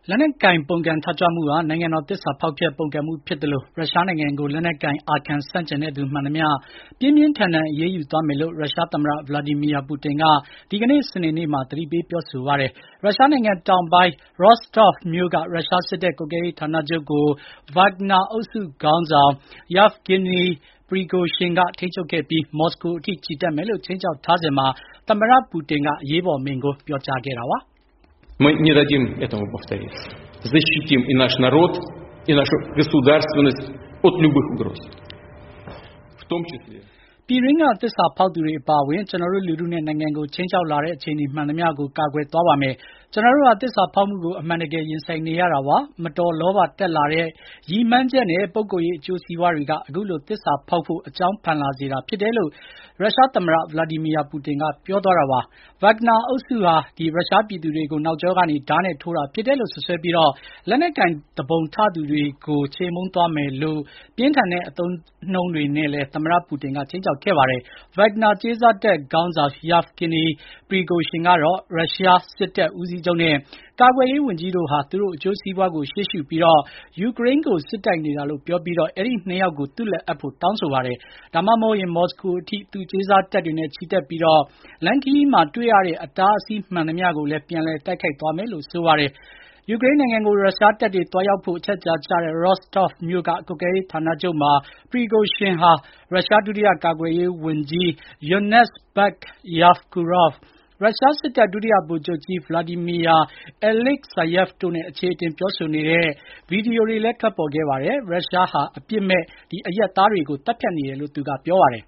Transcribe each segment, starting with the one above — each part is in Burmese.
လက်နက်ကင်ပုန်ကန်ထကြွမှုဟာနိုင်ငံတော်သစ္စာဖောက်ဖျက်ပုန်ကန်မှုဖြစ်တယ်လို့ရုရှားနိုင်ငံကိုလက်နက်ကင်အာခံဆန့်ကျင်တဲ့သူမှန်သမျှပြင်းပြင်းထန်ထန်အရေးယူသွားမယ်လို့ရုရှားသမ္မတဗလာဒီမီယာပူတင်ကဒီကနေ့စနေနေ့မှာသတိပေးပြောဆိုပါတယ်။ရုရှားနိုင်ငံတောင်ပိုင်းရော့စတော့ဖ်မြို့ကရုရှားစစ်တပ်ကွပ်ကဲရေးဌာနချုပ်ကိုဗာဂနာအုပ်စုခေါင်းဆောင်ယက်ဗ်ဂီနီပရီဂိုရှင်ကထိန်းချုပ်ခဲ့ပြီးမော်စကိုအထိချီတက်မယ်လို့ခြိမ်းခြောက်ထားစဉ်မှာသမ္မတပူတင်ကအရေးပေါ်မိန့်ခွန်းပြောကြားခဲ့တာပါ Мы не дадим этому повториться. Защитим и наш народ, и нашу государственность от любых угроз. В том числе ပြည်ရင်းကသစ္စာဖောက်သူတွေအပါအဝင်ကျွန်တော်တို့လူထုနဲ့နိုင်ငံကိုချင်းချောက်လာတဲ့အခြေအနေမှန်သမျှကိုကာကွယ်သွားပါမယ်။ကျွန်တော်တို့ဟာသစ္စာဖောက်မှုကိုအမှန်တကယ်ရင်ဆိုင်နေရတာပါ။မတော်လောဘတက်လာတဲ့ရည်မှန်းချက်နဲ့ပုံကိုယ်ရေးအကျိုးစီးပွားတွေကအခုလိုသစ္စာဖောက်ဖို့အကြောင်းဖန်လာစေတာဖြစ်တယ်လို့ရုရှားသမ္မတဗလာဒီမီယာပူတင်ကပြောသွားတာပါ။ဗာဂနာအုပ်စုဟာရုရှားပြည်သူတွေကိုနောက်ကျောကနေဓာတ်နဲ့ထိုးတာဖြစ်တယ်လို့ဆွဆွဲပြီးလက်နက်ကင်တပုံထသူတွေကိုချေမှုန်းသွားမယ်လို့ပြင်းထန်တဲ့အသုံးနှုန်းတွေနဲ့လည်းသမ္မတပူတင်ကခြိမ်းခြောက်ခဲ့ပါတယ်။ ဗာဂနာကြေးစားတပ်ခေါင်းဆောင်ယက်ဗ်ဂီနီပရီဂိုရှင်ကတော့ရုရှားစစ်တပ်ဦးစီးချုပ်နဲ့ကာကွယ်ရေးဝန်ကြီးတို့ဟာသူတို့အကျိုးစီးပွားကိုရှေ့ရှုပြီးယူကရိန်းကိုစစ်တိုက်နေတာလို့ပြောပြီးအဲဒီနှစ်ယောက်ကိုသူ့လက်အပ်ဖို့တောင်းဆိုပါတယ်။ဒါမှမဟုတ်ရင်မော်စကိုအထိသူကြေးစားတပ်တွေနဲ့ချီတက်ပြီးလမ်းခရီးမှာတွေ့ရတဲ့အတားအဆီးမှန်သမျှကိုလည်းပြန်လည်တိုက်ခိုက်သွားမယ်လို့ဆိုပါတယ်။ယူကရိန်းနိုင်ငံကိုရုရှားတပ်တွေသွားရောက်ဖို့အချက်အခြာကျတဲ့ရော့စတော့ဖ်မြို့ကကွပ်ကဲရေးဌာနချုပ်မှာပရီဂိုရှင်ဟာရုရှားဒုတိယကာကွယ်ရေးဝန်ကြီးယွန်နက်စ်ဘတ်ယာကူရော့ဗ်ရုရှားစစ်တပ်ဒုတိယဗိုလ်ချုပ်ကြီးဗလာဒီမီယာအလက်ဇာယက်ဗ်တို့နဲ့အခြေအတင်ပြောဆိုနေတဲ့ဗီဒီယိုတွေလည်းထွက်ပေါ်ခဲ့ပါတယ်။ရုရှားဟာအပြစ်မဲ့အရပ်သားတွေကိုတပ်ဖြတ်နေတယ်လို့သူကပြောပါတယ်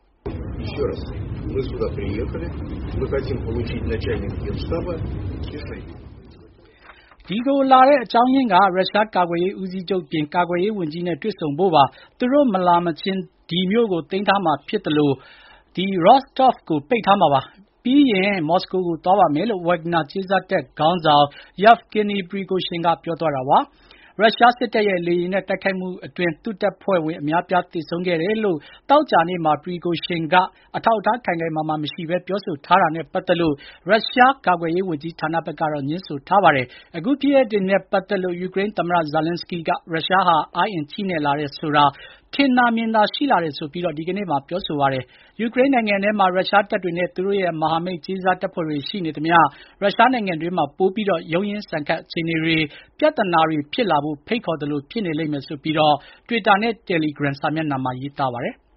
Мы сюда приехали, мы хотим получить начальника Генштаба решение. ဒီကိုလာတဲ့အကြောင်းရင်းကရုရှားကာကွယ်ရေးဦးစီးချုပ်ပြင်ကာကွယ်ရေးဝန်ကြီးနဲ့တွေ့ဆုံဖို့ပါသူတို့မလာမချင်းဒီမြို့ကိုသိမ်းထားမှာဖြစ်တယ်လို့ရော့စတော့ဖ်ကိုပိတ်ထားမှာပါပြီးရင်မော်စကိုကိုသွားပါမယ်လို့ဝဂနာကြေးစားတပ်ခေါင်းဆောင်ယက်ဗ်ဂီနီပရီဂိုရှင်ကပြောသွားတာပါရုရှားစစ်တပ်ရဲ့လေယာဉ်နဲ့တိုက်ခိုက်မှုအတွင်းသူ့တပ်ဖွဲ့ဝင်အများပြားသေဆုံးခဲ့တယ်လို့တောက်ကြနေ့မှာပရီဂိုရှင်ကအထောက်အထားခိုင်ခိုင်မာမာမရှိဘဲပြောဆိုထားတာနဲ့ပတ်သက်လို့ရုရှားကာကွယ်ရေးဝန်ကြီးဌာနဘက်ကတော့ညှင်းဆိုထားပါတယ်။အခုဖြစ်ရပ်တွေနဲ့ပတ်သက်လို့ယူကရိန်းသမ္မတဇာလင်းစကီးကရုရှားဟာအားအင်ချိနဲ့လာတယ်ဆိုတာထင်သာမြင်သာရှိလာတယ်ဆိုပြီးဒီကနေ့မှာပြောဆိုပါတယ်။ယူကရိန်းနိုင်ငံထဲမှာရုရှားတပ်တွေနဲ့သူတို့ရဲ့မဟာမိတ်ကြေးစားတပ်ဖွဲ့တွေရှိနေသမျှရုရှားနိုင်ငံတွင်းမှာပိုပြီးရုန်းရင်းဆန်ခတ်အခြေအနေတွေပြဿနာတွေဖြစ်လာဖို့ဖိတ်ခေါ်သလိုဖြစ်နေလိမ့်မယ်ဆိုပြီးTwitter နဲ့ Telegram စာမျက်နှာမှာရေးသားပါတယ်။